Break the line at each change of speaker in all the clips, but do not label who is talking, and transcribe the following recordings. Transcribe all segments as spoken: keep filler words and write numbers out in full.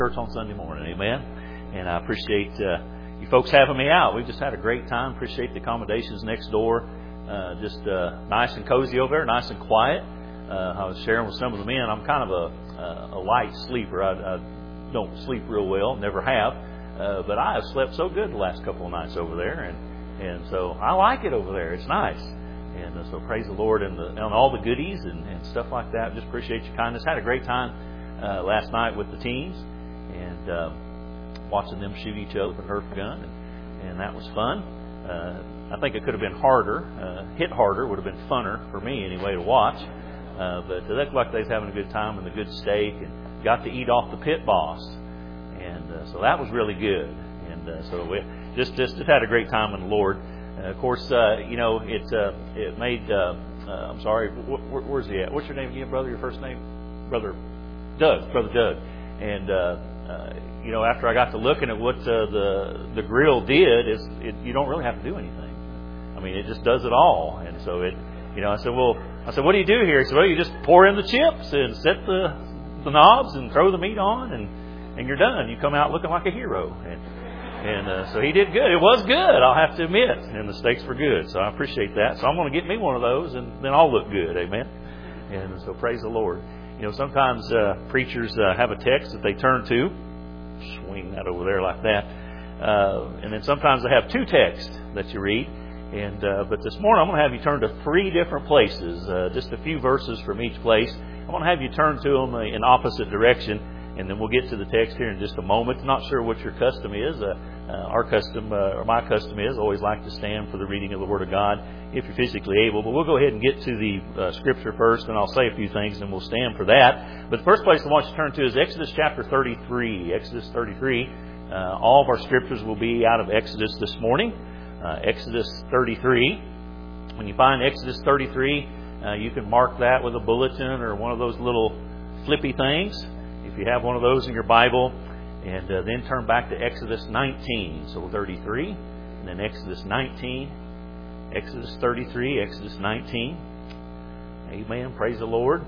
church on Sunday morning. Amen. And I appreciate uh, you folks having me out. We've just had a great time. Appreciate the accommodations next door. Uh, just uh, nice and cozy over there, nice and quiet. Uh, I was sharing with some of the men. I'm kind of a, a light sleeper. I, I don't sleep real well, never have. Uh, but I have slept so good the last couple of nights over there, and and so I like it over there. It's nice. And uh, so praise the Lord and, the, and all the goodies and, and stuff like that. Just appreciate your kindness. Had a great time uh, last night with the teens and uh, watching them shoot each other with a Nerf gun, and, and that was fun. Uh, I think it could have been harder. Uh, hit harder would have been funner for me anyway to watch. Uh, but they looked like they was having a good time and a good steak, and got to eat off the pit boss, and uh, so that was really good. And uh, so we just, just just had a great time in the Lord. Uh, of course, uh, you know it uh, it made. Uh, uh, I'm sorry, wh- where's he at? What's your name again, brother? Your first name, brother Doug, brother Doug. And uh, uh, you know, after I got to looking at what uh, the the grill did, is it, you don't really have to do anything. I mean, it just does it all. And so it, you know, I said, well, I said, what do you do here? He said, well, you just pour in the chips and set the the knobs and throw the meat on, and and you're done. You come out looking like a hero. And and uh, so he did good. It was good, I'll have to admit, and the steaks were good. So I appreciate that. So I'm going to get me one of those, and then I'll look good. Amen. And so praise the Lord. You know, sometimes uh, preachers uh, have a text that they turn to. Swing that over there like that. Uh, and then sometimes they have two texts that you read. And uh, but this morning I'm going to have you turn to three different places, uh, just a few verses from each place. I'm going to have you turn to them in opposite direction, and then we'll get to the text here in just a moment. Not sure what your custom is. Uh, uh, our custom, uh, or my custom is, always like to stand for the reading of the Word of God if you're physically able. But we'll go ahead and get to the uh, Scripture first, and I'll say a few things, and we'll stand for that. But the first place I want you to turn to is Exodus chapter thirty-three. Exodus thirty-three. Uh, all of our Scriptures will be out of Exodus this morning. Uh, Exodus thirty-three. When you find Exodus thirty-three, uh, you can mark that with a bulletin or one of those little flippy things, if you have one of those in your Bible, and uh, then turn back to Exodus nineteen. So thirty-three, and then Exodus nineteen, Exodus thirty-three, Exodus nineteen. Amen. Praise the Lord.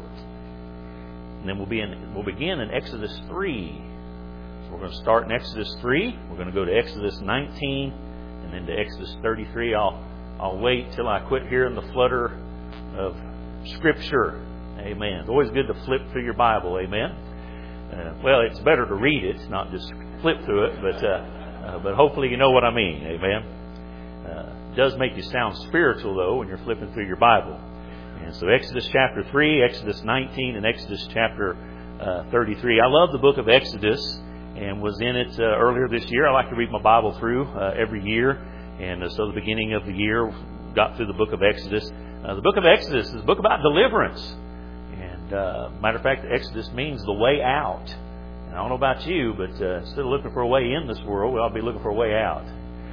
And then we'll be in, we'll begin in Exodus three. So we're going to start in Exodus three. We're going to go to Exodus nineteen. And then to Exodus thirty-three. I'll I'll wait till I quit hearing the flutter of Scripture. Amen. It's always good to flip through your Bible. Amen. Uh, well, it's better to read it, not just flip through it. But uh, uh, but hopefully you know what I mean. Amen. Uh, it does make you sound spiritual though when you're flipping through your Bible. And so Exodus chapter three, Exodus nineteen, and Exodus chapter uh, thirty-three. I love the book of Exodus, and was in it uh, earlier this year. I like to read my Bible through uh, every year. And uh, so the beginning of the year, got through the book of Exodus. Uh, the book of Exodus is a book about deliverance. And uh, matter of fact, Exodus means the way out. And I don't know about you, but uh, instead of looking for a way in this world, we ought to be looking for a way out.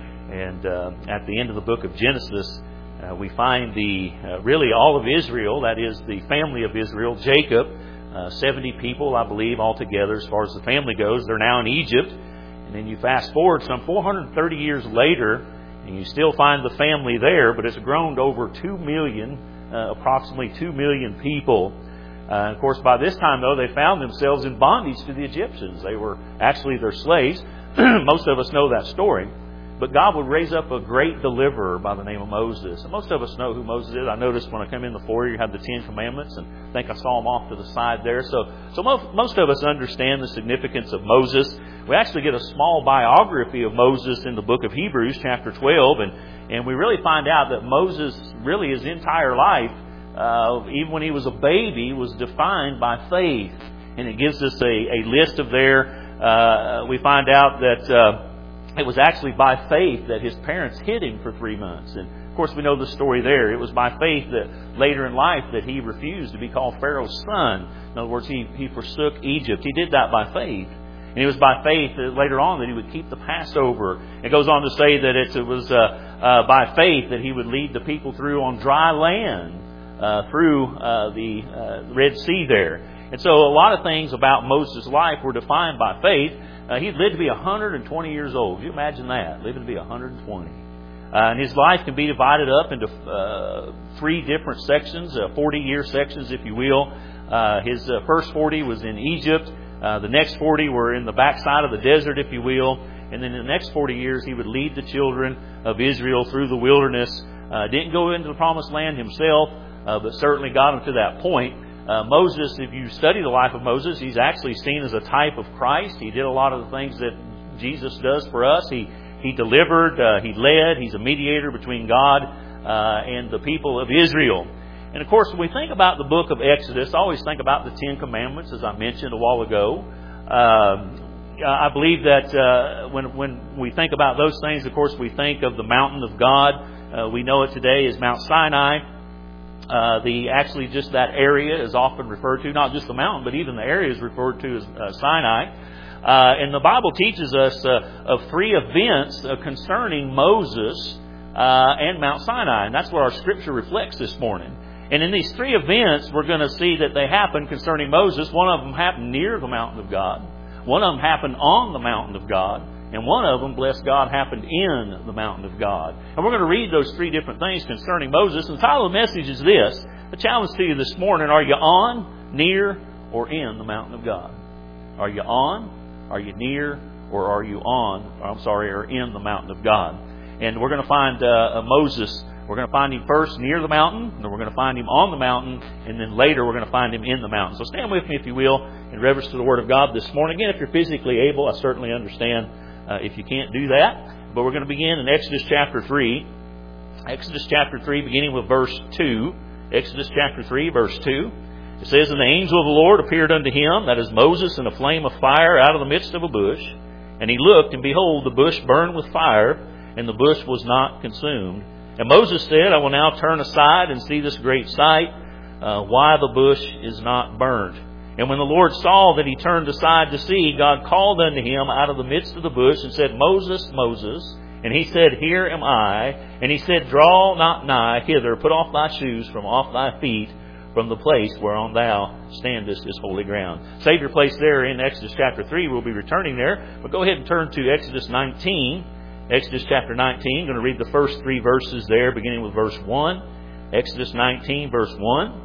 And uh, at the end of the book of Genesis, uh, we find the uh, really all of Israel, that is the family of Israel, Jacob, Uh, seventy people, I believe, altogether as far as the family goes. They're now in Egypt. And then you fast forward some four hundred thirty years later, and you still find the family there, but it's grown to over two million, uh, approximately two million people. Uh, of course, by this time, though, they found themselves in bondage to the Egyptians. They were actually their slaves. Most of us know that story. But God would raise up a great deliverer by the name of Moses. And most of us know who Moses is. I noticed when I come in the foyer, you have the Ten Commandments, and I think I saw them off to the side there. So, so most, most of us understand the significance of Moses. We actually get a small biography of Moses in the book of Hebrews, chapter twelve, and, and we really find out that Moses, really his entire life, uh, even when he was a baby, was defined by faith. And it gives us a, a list of there. Uh, we find out that Uh, It was actually by faith that his parents hid him for three months. And of course we know the story there. It was by faith that later in life that he refused to be called Pharaoh's son. In other words, he, he forsook Egypt. He did that by faith. And it was by faith that later on that he would keep the Passover. It goes on to say that it was uh, uh, by faith that he would lead the people through on dry land, uh, through uh, the uh, Red Sea there. And so a lot of things about Moses' life were defined by faith. Uh, he lived to be one hundred twenty years old. Can you imagine that? Living to be one hundred twenty. Uh, and his life can be divided up into uh, three different sections, uh, forty-year sections, if you will. Uh, his uh, first forty was in Egypt. Uh, the next forty were in the backside of the desert, if you will. And then in the next forty years, He would lead the children of Israel through the wilderness. Uh, didn't go into the promised land Himself, uh, but certainly got them to that point. Uh, Moses, if you study the life of Moses, he's actually seen as a type of Christ. He did a lot of the things that Jesus does for us. He he delivered, uh, he led, he's a mediator between God uh, and the people of Israel. And of course, when we think about the book of Exodus, I always think about the Ten Commandments, as I mentioned a while ago. Um, I believe that uh, when when we think about those things, of course, we think of the mountain of God. Uh, we know it today as Mount Sinai. Uh, the actually just that area is often referred to, not just the mountain, but even the area is referred to as uh, Sinai. Uh, and the Bible teaches us uh, of three events uh, concerning Moses uh, and Mount Sinai, and that's what our Scripture reflects this morning. And in these three events, we're going to see that they happen concerning Moses. One of them happened near the mountain of God. One of them happened on the mountain of God. And one of them, bless God, happened in the mountain of God. And we're going to read those three different things concerning Moses. And the title of the message is this. The challenge to you this morning, are you on, near, or in the mountain of God? Are you on, are you near, or are you on, I'm sorry, or in the mountain of God? And we're going to find uh, Moses. We're going to find him first near the mountain, and then we're going to find him on the mountain, and then later we're going to find him in the mountain. So stand with me, if you will, in reverence to the Word of God this morning. Again, if you're physically able, I certainly understand uh, if you can't do that. But we're going to begin in Exodus chapter three. Exodus chapter three, beginning with verse two. Exodus chapter three, verse two. It says, "And the angel of the Lord appeared unto him, that is Moses, in a flame of fire out of the midst of a bush. And he looked, and behold, the bush burned with fire, and the bush was not consumed. And Moses said, I will now turn aside and see this great sight, uh, why the bush is not burned. And when the Lord saw that he turned aside to see, God called unto him out of the midst of the bush and said, Moses, Moses. And he said, Here am I. And he said, Draw not nigh hither, put off thy shoes from off thy feet, from the place whereon thou standest is holy ground." Save your place there in Exodus chapter three. We'll be returning there. But go ahead and turn to Exodus nineteen. Exodus chapter nineteen. I'm going to read the first three verses there, beginning with verse one. Exodus nineteen, verse one.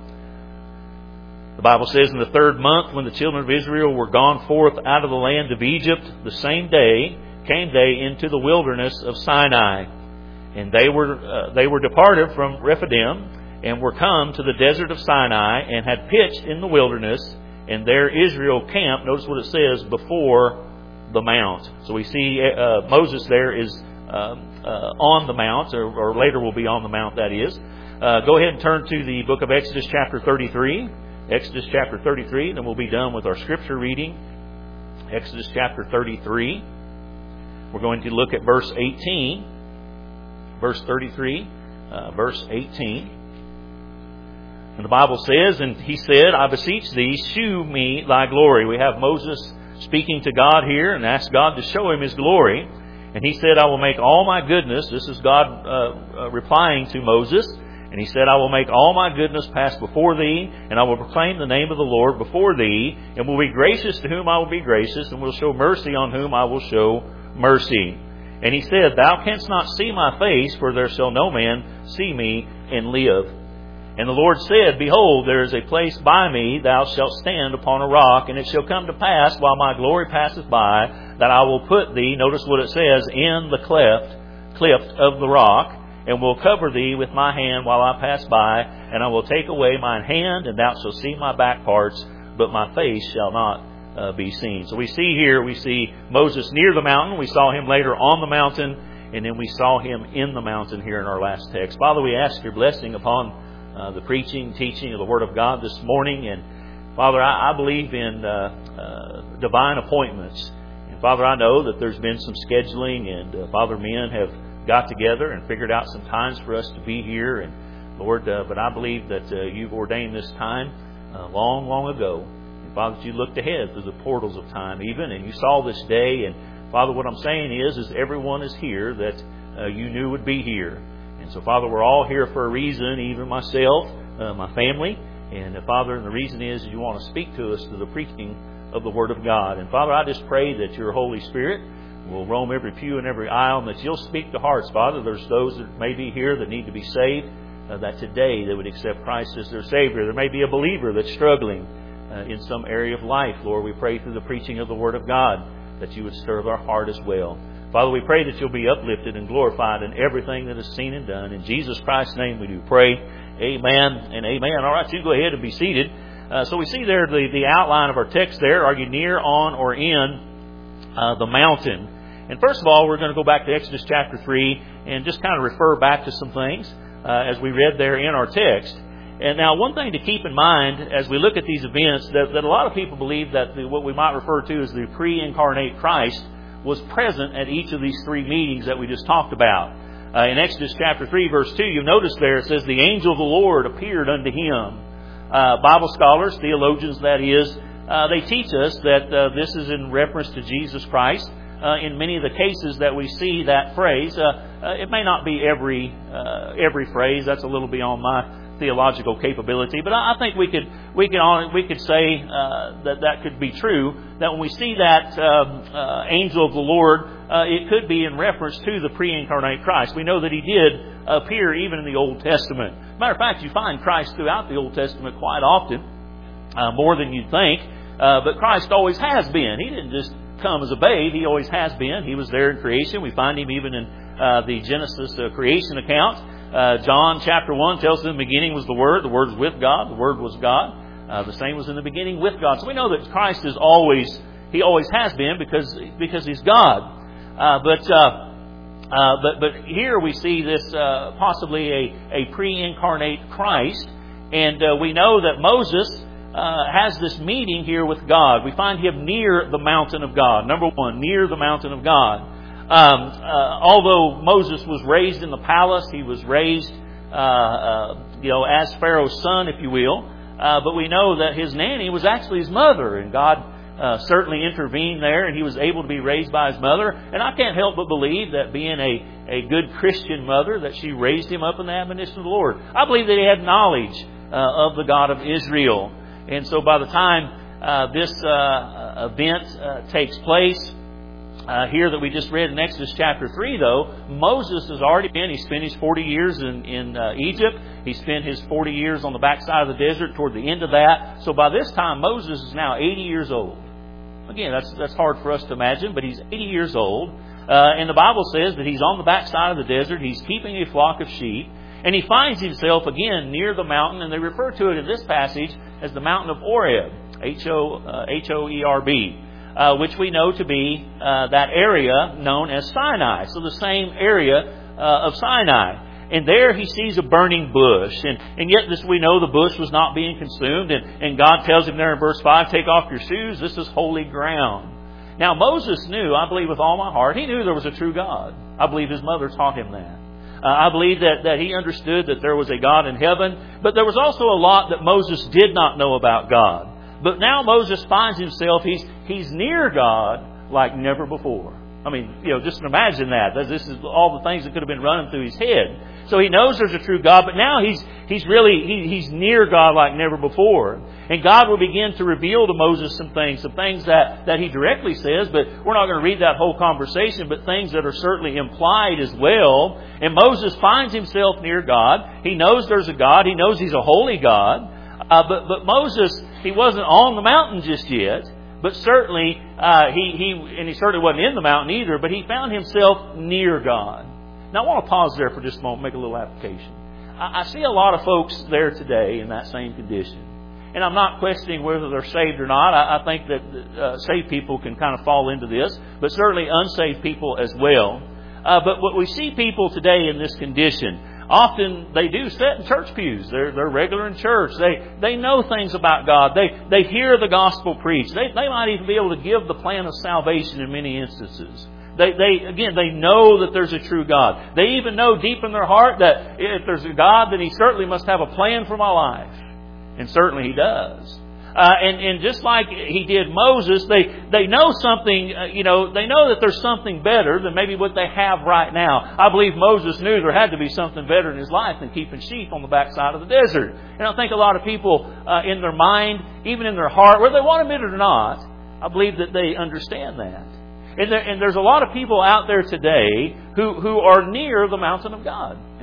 The Bible says, "In the third month, when the children of Israel were gone forth out of the land of Egypt, the same day came they into the wilderness of Sinai. And they were uh, they were departed from Rephidim, and were come to the desert of Sinai, and had pitched in the wilderness, and there Israel camped." Notice what it says, "before the mount." So we see uh, Moses there is uh, uh, on the mount, or, or later will be on the mount, that is. Uh, go ahead and turn to the book of Exodus chapter thirty-three. Exodus chapter thirty-three, then we'll be done with our scripture reading. Exodus chapter thirty-three. We're going to look at verse eighteen. Verse thirty-three, uh, verse eighteen. And the Bible says, "And he said, I beseech thee, shew me thy glory." We have Moses speaking to God here and asked God to show him his glory. And he said, "I will make all my goodness," this is God uh, uh, replying to Moses, and he said, "I will make all my goodness pass before thee, and I will proclaim the name of the Lord before thee, and will be gracious to whom I will be gracious, and will show mercy on whom I will show mercy." And he said, "Thou canst not see my face, for there shall no man see me and live." And the Lord said, "Behold, there is a place by me, thou shalt stand upon a rock, and it shall come to pass, while my glory passeth by, that I will put thee," notice what it says, "in the cleft, cleft of the rock, and will cover thee with my hand while I pass by, and I will take away mine hand, and thou shalt see my back parts, but my face shall not uh, be seen." So we see here, we see Moses near the mountain. We saw him later on the mountain, and then we saw him in the mountain here in our last text. Father, we ask your blessing upon Uh, the preaching, teaching of the Word of God this morning. And Father, I, I believe in uh, uh, divine appointments. And Father, I know that there's been some scheduling, and uh, Father, men have got together and figured out some times for us to be here. And Lord, uh, but I believe that uh, you've ordained this time uh, long, long ago. And Father, that you looked ahead through the portals of time even, and you saw this day. And Father, what I'm saying is, is everyone is here that uh, you knew would be here. And so, Father, we're all here for a reason, even myself, uh, my family. And, uh, Father, and the reason is you want to speak to us through the preaching of the Word of God. And, Father, I just pray that your Holy Spirit will roam every pew and every aisle, and that you'll speak to hearts, Father. There's those that may be here that need to be saved, uh, that today they would accept Christ as their Savior. There may be a believer that's struggling uh, in some area of life. Lord, we pray through the preaching of the Word of God that you would stir our heart as well. Father, we pray that you'll be uplifted and glorified in everything that is seen and done. In Jesus Christ's name we do pray. Amen and amen. All right, you go ahead and be seated. Uh, so we see there the, the outline of our text there. Are you near, on, or in uh, the mountain? And first of all, we're going to go back to Exodus chapter three and just kind of refer back to some things uh, as we read there in our text. And now one thing to keep in mind as we look at these events, that, that a lot of people believe that the, what we might refer to as the pre-incarnate Christ was present at each of these three meetings that we just talked about. Uh, in Exodus chapter three, verse two, you'll notice there it says, the angel of the Lord appeared unto him. Uh, Bible scholars, theologians that is, uh, they teach us that uh, this is in reference to Jesus Christ. Uh, in many of the cases that we see that phrase, uh, uh, it may not be every uh, every phrase. That's a little beyond my theological capability, but I think we could we could we could say uh, that that could be true. That when we see that um, uh, angel of the Lord, uh, it could be in reference to the pre-incarnate Christ. We know that he did appear even in the Old Testament. Matter of fact, you find Christ throughout the Old Testament quite often, uh, more than you'd think. Uh, but Christ always has been. He didn't just come as a babe. He always has been. He was there in creation. We find him even in uh, the Genesis uh, creation account. Uh, John chapter one tells us in the beginning was the Word. The Word was with God. The Word was God. Uh, the same was in the beginning with God. So we know that Christ is always, He always has been because because He's God. Uh, but uh, uh, but but here we see this uh, possibly a, a pre-incarnate Christ. And uh, we know that Moses uh, has this meeting here with God. We find him near the mountain of God. Number one, near the mountain of God. Um, uh, although Moses was raised in the palace, he was raised, uh, uh, you know, as Pharaoh's son, if you will. Uh, but we know that his nanny was actually his mother, and God uh, certainly intervened there, and he was able to be raised by his mother. And I can't help but believe that being a, a good Christian mother, that she raised him up in the admonition of the Lord. I believe that he had knowledge uh, of the God of Israel. And so by the time uh, this uh, event uh, takes place, Uh, here that we just read in Exodus chapter three, though, Moses has already been, he spent his forty years in, in uh, Egypt. He spent his forty years on the backside of the desert toward the end of that. So by this time, Moses is now eighty years old. Again, that's that's hard for us to imagine, but he's eighty years old. Uh, and the Bible says that he's on the backside of the desert. He's keeping a flock of sheep. And he finds himself again near the mountain, and they refer to it in this passage as the mountain of Horeb, H O E R B. Uh, which we know to be uh, that area known as Sinai. So the same area uh, of Sinai. And there he sees a burning bush. And, and yet this we know the bush was not being consumed. And, and God tells him there in verse five, take off your shoes. This is holy ground. Now Moses knew, I believe with all my heart, he knew there was a true God. I believe his mother taught him that. Uh, I believe that, that he understood that there was a God in heaven. But there was also a lot that Moses did not know about God. But now Moses finds himself, he's he's near God like never before. I mean, you know, just imagine that. This is all the things that could have been running through his head. So he knows there's a true God, but now he's he's really, he, he's near God like never before. And God will begin to reveal to Moses some things, some things that, that he directly says, but we're not going to read that whole conversation, but things that are certainly implied as well. And Moses finds himself near God. He knows there's a God. He knows he's a holy God. Uh, but, but Moses, he wasn't on the mountain just yet, but certainly uh, he, he and he certainly wasn't in the mountain either, but he found himself near God. Now I want to pause there for just a moment, make a little application. I, I see a lot of folks there today in that same condition. And I'm not questioning whether they're saved or not. I, I think that uh, saved people can kind of fall into this, but certainly unsaved people as well. Uh, but what we see people today in this condition, often they do sit in church pews. They're, they're regular in church. They they know things about God. They they hear the gospel preached. They they might even be able to give the plan of salvation in many instances. They they again they know that there's a true God. They even know deep in their heart that if there's a God, then He certainly must have a plan for my life, and certainly He does. Uh, and, and just like he did Moses, they, they know something, uh, you know, they know that there's something better than maybe what they have right now. I believe Moses knew there had to be something better in his life than keeping sheep on the backside of the desert. And I think a lot of people uh, in their mind, even in their heart, whether they want to admit it or not, I believe that they understand that. And, there, and there's a lot of people out there today who, who are near the mountain of God. And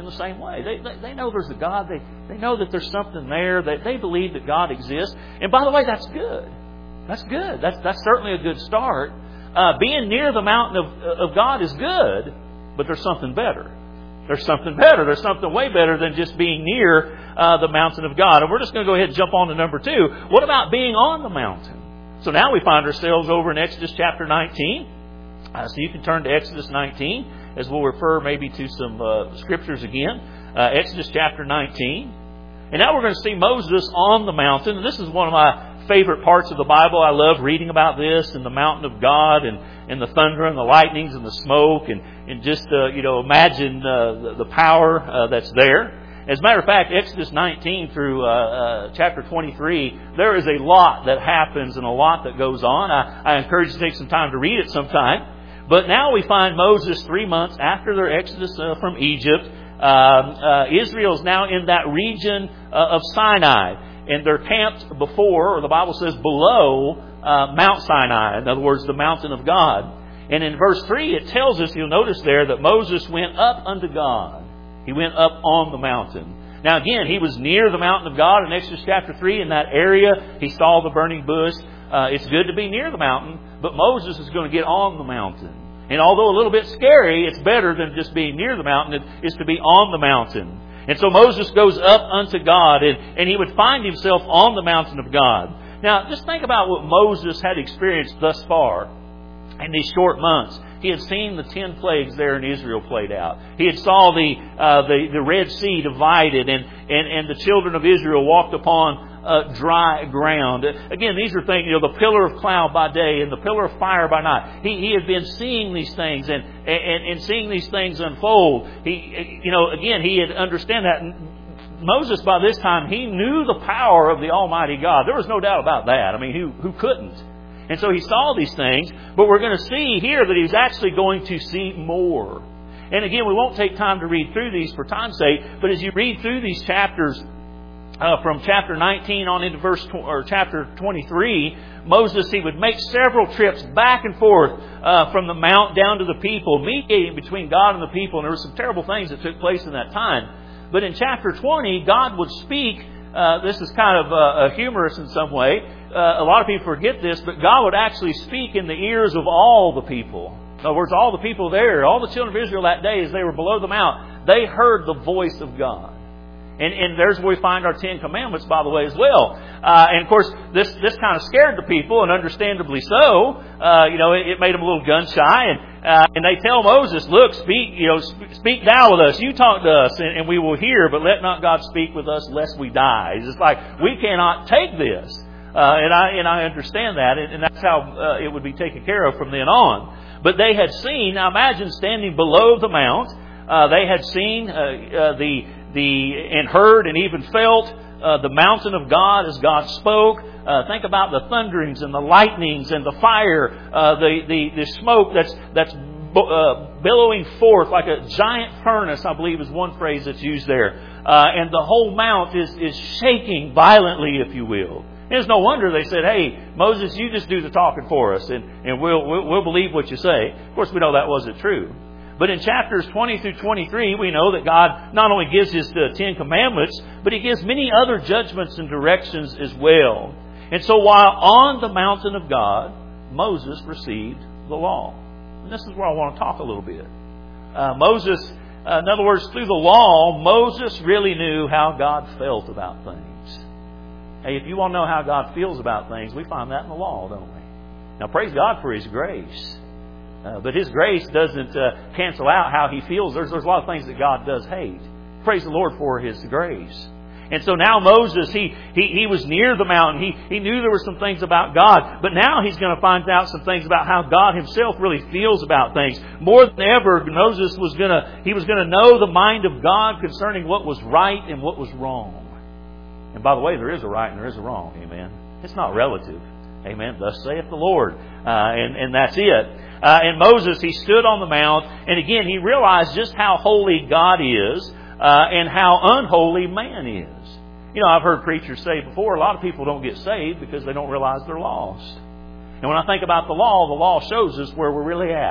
in the same way. They, they, they know there's a God. They, they know that there's something there. That they believe that God exists. And by the way, that's good. That's good. That's, that's certainly a good start. Uh, being near the mountain of, of God is good, but there's something better. There's something better. There's something way better than just being near uh, the mountain of God. And we're just going to go ahead and jump on to number two. What about being on the mountain? So now we find ourselves over in Exodus chapter nineteen. Uh, so you can turn to Exodus nineteen as we'll refer maybe to some uh, scriptures again. Uh, Exodus chapter nineteen. And now we're going to see Moses on the mountain. And this is one of my favorite parts of the Bible. I love reading about this and the mountain of God and, and the thunder and the lightnings and the smoke and, and just, uh, you know, imagine uh, the, the power uh, that's there. As a matter of fact, Exodus nineteen through uh, uh, chapter twenty-three, there is a lot that happens and a lot that goes on. I, I encourage you to take some time to read it sometime. But now we find Moses three months after their exodus uh, from Egypt. Um, uh, Israel is now in that region uh, of Sinai. And they're camped before, or the Bible says below, uh, Mount Sinai. In other words, the mountain of God. And in verse three, it tells us, you'll notice there, that Moses went up unto God. He went up on the mountain. Now again, he was near the mountain of God in Exodus chapter three. In that area, he saw the burning bush. Uh, it's good to be near the mountain, but Moses is going to get on the mountain. And although a little bit scary, it's better than just being near the mountain. It is to be on the mountain. And so Moses goes up unto God, and, and he would find himself on the mountain of God. Now, just think about what Moses had experienced thus far in these short months. He had seen the ten plagues there in Israel played out. He had saw the uh, the, the Red Sea divided, and, and, and the children of Israel walked upon uh, dry ground. Again, these are things, you know, the pillar of cloud by day and the pillar of fire by night. He, he had been seeing these things and, and, and seeing these things unfold. He, you know, again, he had understand that. Moses, by this time, he knew the power of the Almighty God. There was no doubt about that. I mean, who, who couldn't? And so he saw these things, but we're going to see here that he's actually going to see more. And again, we won't take time to read through these for time's sake, but as you read through these chapters, uh, from chapter nineteen on into verse tw- or chapter twenty-three, Moses, he would make several trips back and forth uh, from the mount down to the people, mediating between God and the people. And there were some terrible things that took place in that time. But in chapter twenty, God would speak. Uh, this is kind of uh, humorous in some way. Uh, a lot of people forget this, but God would actually speak in the ears of all the people. In other words, all the people there, all the children of Israel that day as they were below the mount, they heard the voice of God. And, and there's where we find our Ten Commandments, by the way, as well. Uh, and of course, this this kind of scared the people, and understandably so. Uh, you know, it, it made them a little gun shy, and uh, and they tell Moses, "Look, speak, you know, sp- speak thou with us. You talk to us, and, and we will hear. But let not God speak with us, lest we die." It's just like we cannot take this, uh, and I and I understand that, and, and that's how uh, it would be taken care of from then on. But they had seen. Now imagine standing below the mount. Uh, they had seen uh, uh, the. The and heard and even felt uh, the mountain of God as God spoke. Uh, think about the thunderings and the lightnings and the fire, uh, the, the the smoke that's that's uh, billowing forth like a giant furnace. I believe is one phrase that's used there. Uh, and the whole mount is is shaking violently, if you will. And it's no wonder they said, "Hey, Moses, you just do the talking for us, and and we'll we'll, we'll believe what you say." Of course, we know that wasn't true. But in chapters twenty through twenty-three, we know that God not only gives His uh, Ten Commandments, but He gives many other judgments and directions as well. And so while on the mountain of God, Moses received the law. And this is where I want to talk a little bit. Uh, Moses, uh, in other words, through the law, Moses really knew how God felt about things. Hey, if you want to know how God feels about things, we find that in the law, don't we? Now, praise God for His grace. Uh, but His grace doesn't uh, cancel out how He feels. There's, there's a lot of things that God does hate. Praise the Lord for His grace. And so now Moses, he he, he was near the mountain. He, he knew there were some things about God. But now he's going to find out some things about how God Himself really feels about things. More than ever, Moses was going to, he was going to know the mind of God concerning what was right and what was wrong. And by the way, there is a right and there is a wrong. Amen. It's not relative. Amen. Thus saith the Lord. Uh, and, and that's it. Uh, and Moses, he stood on the mount. And again, he realized just how holy God is uh, and how unholy man is. You know, I've heard preachers say before, a lot of people don't get saved because they don't realize they're lost. And when I think about the law, the law shows us where we're really at.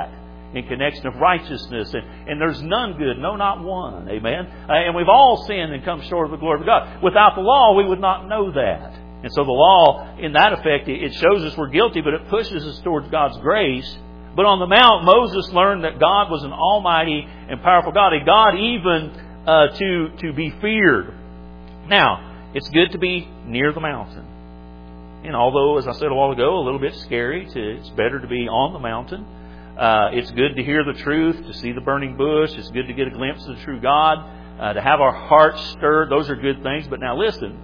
in connection of righteousness. And, and there's none good, no, not one. Amen. Uh, and we've all sinned and come short of the glory of God. Without the law, we would not know that. And so the law, in that effect, it shows us we're guilty, but it pushes us towards God's grace. But on the Mount, Moses learned that God was an almighty and powerful God, a God even uh, to, to be feared. Now, it's good to be near the mountain. And although, as I said a while ago, a little bit scary, to, it's better to be on the mountain. Uh, it's good to hear the truth, to see the burning bush. It's good to get a glimpse of the true God, uh, to have our hearts stirred. Those are good things. But now listen,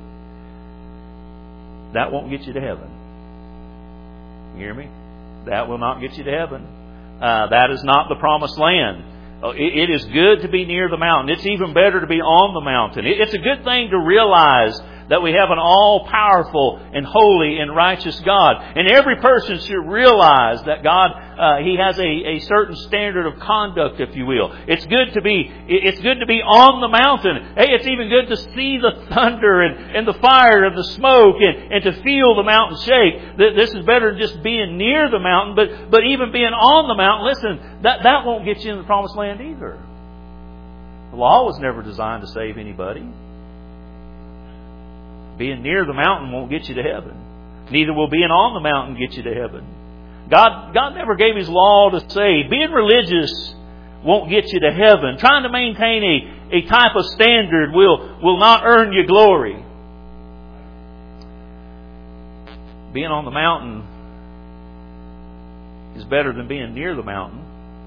that won't get you to heaven. You hear me? That will not get you to heaven. Uh, that is not the promised land. It, it is good to be near the mountain. It's even better to be on the mountain. It, it's a good thing to realize that we have an all-powerful and holy and righteous God. And every person should realize that God, uh, He has a, a certain standard of conduct, if you will. It's good to be, it's good to be on the mountain. Hey, it's even good to see the thunder and, and the fire and the smoke and, and to feel the mountain shake. This is better than just being near the mountain, but, but even being on the mountain. Listen, that, that won't get you in the promised land either. The law was never designed to save anybody. Being near the mountain won't get you to heaven. Neither will being on the mountain get you to heaven. God, God never gave His law to save. Being religious won't get you to heaven. Trying to maintain a, a type of standard will, will not earn you glory. Being on the mountain is better than being near the mountain.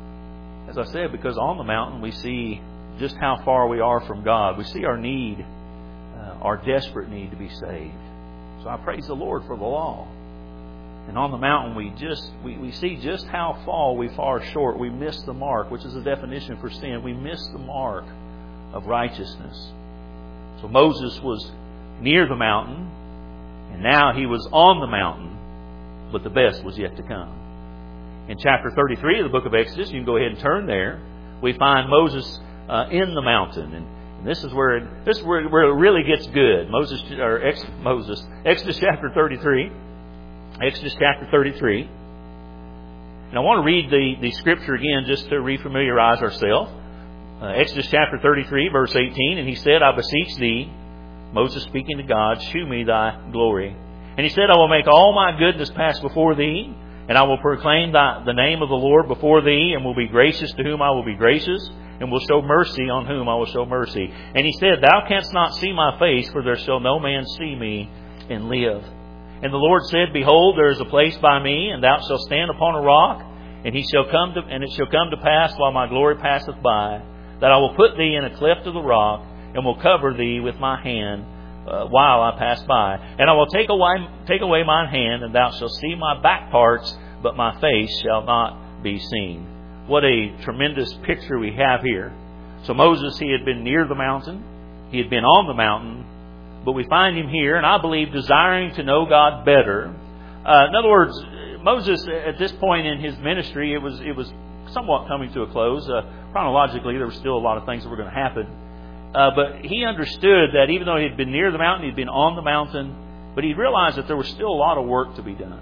As I said, because on the mountain we see just how far we are from God. We see our need, our desperate need to be saved. So I praise the Lord for the law. And on the mountain we just we, we see just how far we fall short. We miss the mark, which is the definition for sin. We miss the mark of righteousness. So Moses was near the mountain, and now he was on the mountain, but the best was yet to come. In chapter thirty-three of the book of Exodus, you can go ahead and turn there, we find Moses uh, in the mountain. And And this is where it, this is where, where it really gets good. Moses or Ex, Moses Exodus chapter thirty-three. Exodus chapter thirty-three. And I want to read the, the scripture again just to refamiliarize ourselves. Uh, Exodus chapter thirty-three, verse eighteen. And he said, I beseech thee, Moses speaking to God, shew me thy glory. And he said, I will make all my goodness pass before thee, and I will proclaim thy, the name of the Lord before thee, and will be gracious to whom I will be gracious, and will show mercy on whom I will show mercy. And he said, Thou canst not see my face, for there shall no man see me and live. And the Lord said, Behold, there is a place by me, and thou shalt stand upon a rock, and he shall come to, and it shall come to pass while my glory passeth by, that I will put thee in a cleft of the rock, and will cover thee with my hand uh, while I pass by. And I will take away take away mine hand, and thou shalt see my back parts, but my face shall not be seen. What a tremendous picture we have here. So Moses, he had been near the mountain. He had been on the mountain. But we find him here, and I believe desiring to know God better. Uh, in other words, Moses, at this point in his ministry, it was it was somewhat coming to a close. Uh, chronologically, there were still a lot of things that were going to happen. Uh, but he understood that even though he had been near the mountain, he'd been on the mountain, but he realized that there was still a lot of work to be done.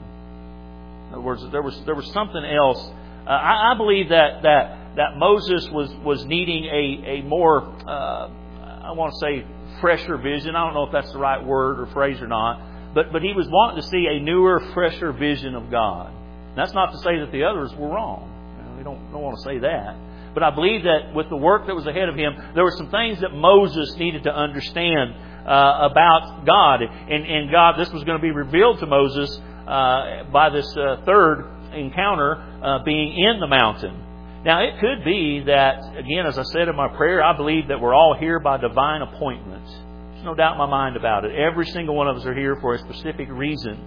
In other words, there was there was something else. Uh, I, I believe that that that Moses was was needing a a more uh, I want to say fresher vision. I don't know if that's the right word or phrase or not, but but he was wanting to see a newer, fresher vision of God. And that's not to say that the others were wrong. You know, we don't don't want to say that. But I believe that with the work that was ahead of him, there were some things that Moses needed to understand uh, about God. And, and God, this was going to be revealed to Moses uh, by this uh, third encounter uh, being in the mountain. Now, it could be that, again, as I said in my prayer, I believe that we're all here by divine appointment. There's no doubt in my mind about it. Every single one of us are here for a specific reason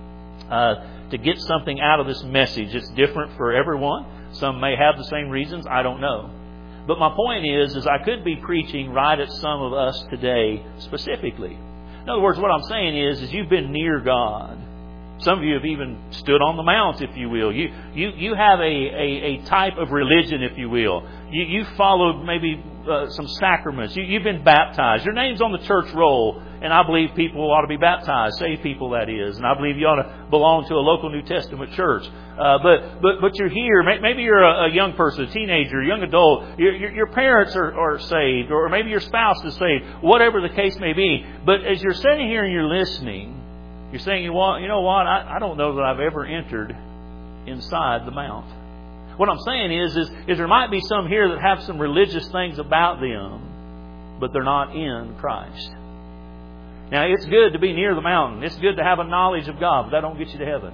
uh, to get something out of this message. It's different for everyone. Some may have the same reasons. I don't know. But my point is, is I could be preaching right at some of us today specifically. In other words, what I'm saying is, is you've been near God. Some of you have even stood on the mount, if you will. You you you have a, a, a type of religion, if you will. you, you followed maybe uh, some sacraments. You, you've been baptized. Your name's on the church roll. And I believe people ought to be baptized, saved people that is. And I believe you ought to belong to a local New Testament church. Uh, but but but you're here. Maybe you're a, a young person, a teenager, a young adult. Your, your, your parents are, are saved, or maybe your spouse is saved. Whatever the case may be. But as you're sitting here and you're listening, you're saying, you know, you know what? I, I don't know that I've ever entered inside the mount. What I'm saying is, is, is there might be some here that have some religious things about them, but they're not in Christ. Now, it's good to be near the mountain. It's good to have a knowledge of God, but that don't get you to heaven.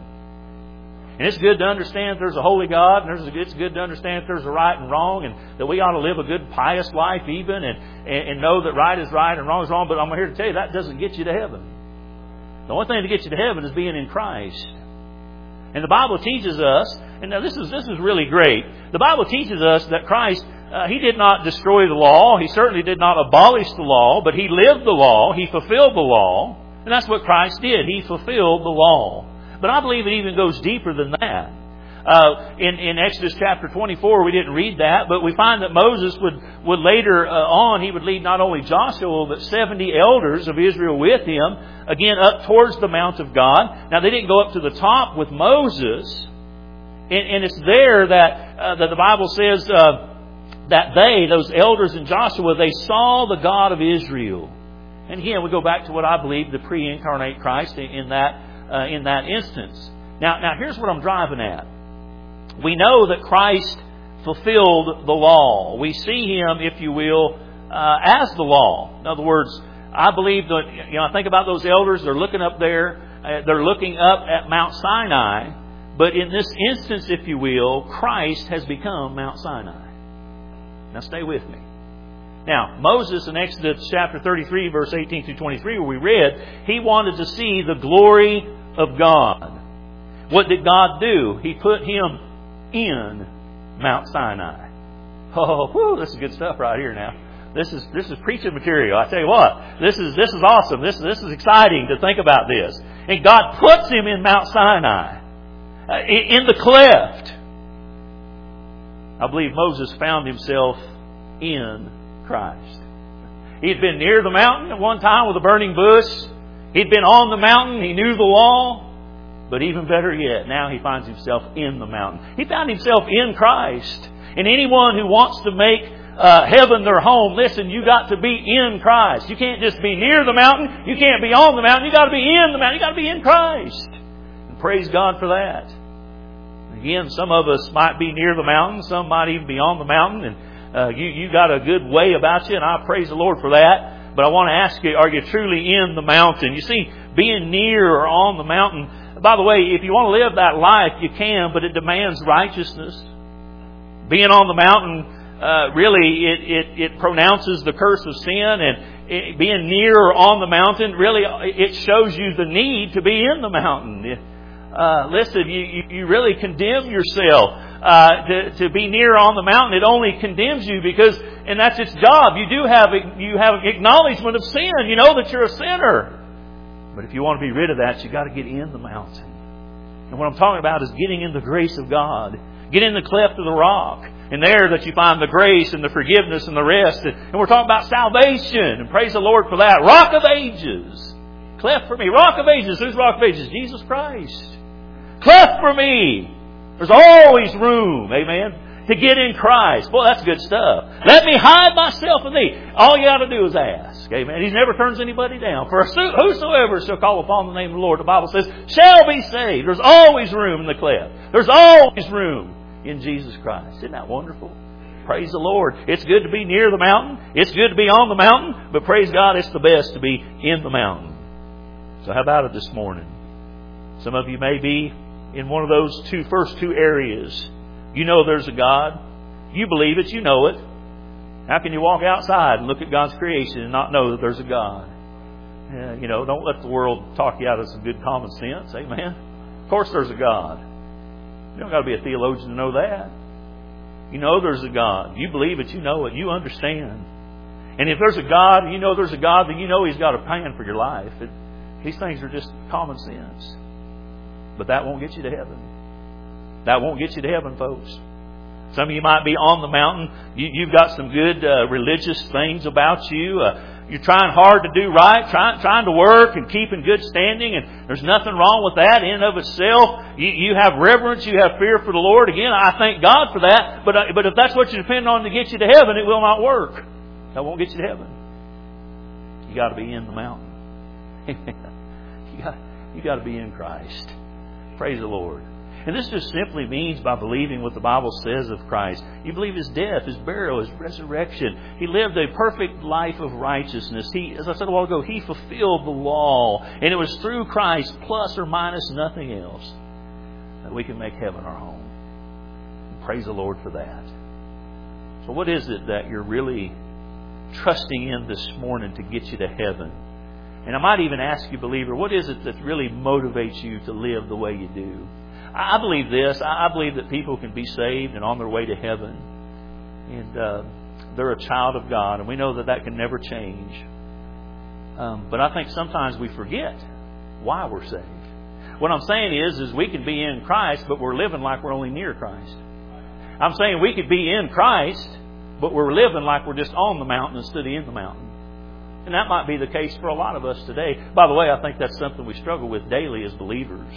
And it's good to understand there's a holy God, and there's a, it's good to understand there's a right and wrong, and that we ought to live a good, pious life even, and, and, and know that right is right and wrong is wrong. But I'm here to tell you, that doesn't get you to heaven. The only thing to get you to heaven is being in Christ. And the Bible teaches us, and now this is this is really great. The Bible teaches us that Christ, uh, He did not destroy the law. He certainly did not abolish the law, but He lived the law. He fulfilled the law. And that's what Christ did. He fulfilled the law. But I believe it even goes deeper than that. Uh, in, in Exodus chapter twenty-four, we didn't read that, but we find that Moses would, would later uh, on, he would lead not only Joshua, but seventy elders of Israel with him, again, up towards the Mount of God. Now, they didn't go up to the top with Moses, and, and it's there that, uh, that the Bible says uh, that they, those elders in Joshua, they saw the God of Israel. And again, we go back to what I believe the pre-incarnate Christ in, in that uh, in that instance. Now, now, here's what I'm driving at. We know that Christ fulfilled the law. We see Him, if you will, uh, as the law. In other words, I believe that, you know, I think about those elders, they're looking up there, uh, they're looking up at Mount Sinai, but in this instance, if you will, Christ has become Mount Sinai. Now stay with me. Now, Moses in Exodus chapter thirty-three, verse eighteen through twenty-three, where we read, he wanted to see the glory of God. What did God do? He put Him in Mount Sinai. Oh, whew, this is good stuff right here now. This is this is preaching material. I tell you what, this is this is awesome. This this is exciting to think about this. And God puts Him in Mount Sinai, uh, in, in the cleft. I believe Moses found himself in Christ. He'd been near the mountain at one time with a burning bush. He'd been on the mountain. He knew the law. But even better yet, now he finds himself in the mountain. He found himself in Christ. And anyone who wants to make uh, heaven their home, listen, you got to be in Christ. You can't just be near the mountain. You can't be on the mountain. You got to be in the mountain. You got to be in Christ. And praise God for that. Again, some of us might be near the mountain. Some might even be on the mountain. And uh, you, you got a good way about you. And I praise the Lord for that. But I want to ask you, are you truly in the mountain? You see, being near or on the mountain, by the way, if you want to live that life, you can, but it demands righteousness. Being on the mountain, uh, really, it, it, it pronounces the curse of sin, and it, being near or on the mountain, really, it shows you the need to be in the mountain. Uh, listen, you, you, you really condemn yourself uh, to, to be near on the mountain. It only condemns you because, and that's its job. You do have you have acknowledgement of sin. You know that you're a sinner. But if you want to be rid of that, you've got to get in the mountain. And what I'm talking about is getting in the grace of God. Get in the cleft of the rock. And there that you find the grace and the forgiveness and the rest. And we're talking about salvation. And praise the Lord for that. Rock of ages. Cleft for me. Rock of ages. Who's Rock of ages? Jesus Christ. Cleft for me. There's always room. Amen. To get in Christ. Boy, that's good stuff. Let me hide myself in Thee. All you got to do is ask. Amen. He never turns anybody down. For whosoever shall call upon the name of the Lord, the Bible says, shall be saved. There's always room in the cleft. There's always room in Jesus Christ. Isn't that wonderful? Praise the Lord. It's good to be near the mountain. It's good to be on the mountain. But praise God, it's the best to be in the mountain. So how about it this morning? Some of you may be in one of those two first two areas. You know there's a God. You believe it. You know it. How can you walk outside and look at God's creation and not know that there's a God? Yeah, you know, don't let the world talk you out of some good common sense. Amen. Of course there's a God. You don't got to be a theologian to know that. You know there's a God. You believe it. You know it. You understand. And if there's a God, you know there's a God, then you know He's got a plan for your life. It, these things are just common sense. But that won't get you to heaven. That won't get you to heaven, folks. Some of you might be on the mountain. You, you've got some good uh, religious things about you. Uh, you're trying hard to do right, trying trying to work and keep in good standing, and there's nothing wrong with that in and of itself. You, you have reverence, you have fear for the Lord. Again, I thank God for that. But uh, but if that's what you depend on to get you to heaven, it will not work. That won't get you to heaven. You got to be in the mountain. you got you got to be in Christ. Praise the Lord. And this just simply means by believing what the Bible says of Christ. You believe His death, His burial, His resurrection. He lived a perfect life of righteousness. He, as I said a while ago, He fulfilled the law. And it was through Christ, plus or minus nothing else, that we can make heaven our home. And praise the Lord for that. So what is it that you're really trusting in this morning to get you to heaven? And I might even ask you, believer, what is it that really motivates you to live the way you do? I believe this. I believe that people can be saved and on their way to heaven. And uh, they're a child of God. And we know that that can never change. Um, but I think sometimes we forget why we're saved. What I'm saying is, is we can be in Christ, but we're living like we're only near Christ. I'm saying we could be in Christ, but we're living like we're just on the mountain instead of in the mountain. And that might be the case for a lot of us today. By the way, I think that's something we struggle with daily as believers.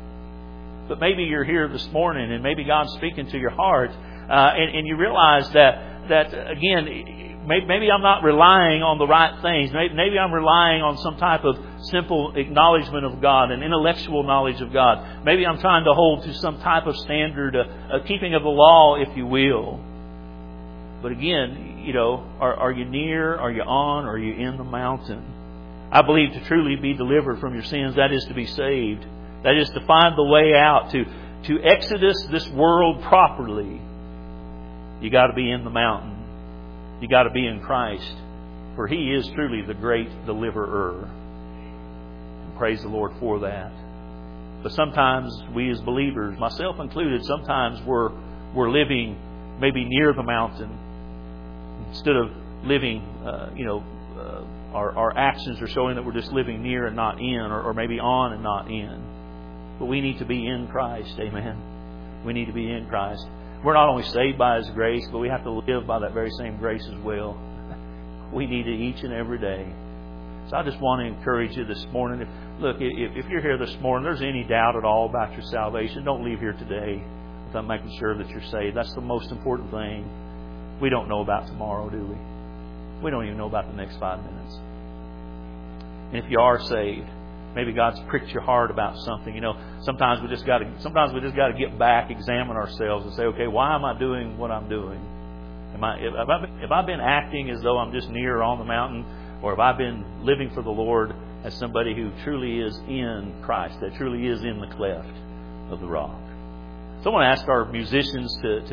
But maybe you're here this morning and maybe God's speaking to your heart uh, and, and you realize that, that again, maybe, maybe I'm not relying on the right things. Maybe, maybe I'm relying on some type of simple acknowledgement of God, an intellectual knowledge of God. Maybe I'm trying to hold to some type of standard, a, a keeping of the law, if you will. But again, you know, are, are you near, are you on, or are you in the mountain? I believe to truly be delivered from your sins, that is to be saved. That is to find the way out, to, to exodus this world properly. You got to be in the mountain. You got to be in Christ. For He is truly the great deliverer. And praise the Lord for that. But sometimes we as believers, myself included, sometimes we're, we're living maybe near the mountain. Instead of living, uh, you know, uh, our, our actions are showing that we're just living near and not in, or, or maybe on and not in. But we need to be in Christ. Amen. We need to be in Christ. We're not only saved by His grace, but we have to live by that very same grace as well. We need it each and every day. So I just want to encourage you this morning. If, look, if, if you're here this morning, there's any doubt at all about your salvation, don't leave here today without making sure that you're saved. That's the most important thing. We don't know about tomorrow, do we? We don't even know about the next five minutes. And if you are saved, maybe God's pricked your heart about something. You know, sometimes we just got to. Sometimes we just got to get back, examine ourselves, and say, "Okay, why am I doing what I'm doing? Am I? Have I been, have I been acting as though I'm just near or on the mountain, or have I been living for the Lord as somebody who truly is in Christ, that truly is in the cleft of the rock?" So I want to ask our musicians to. to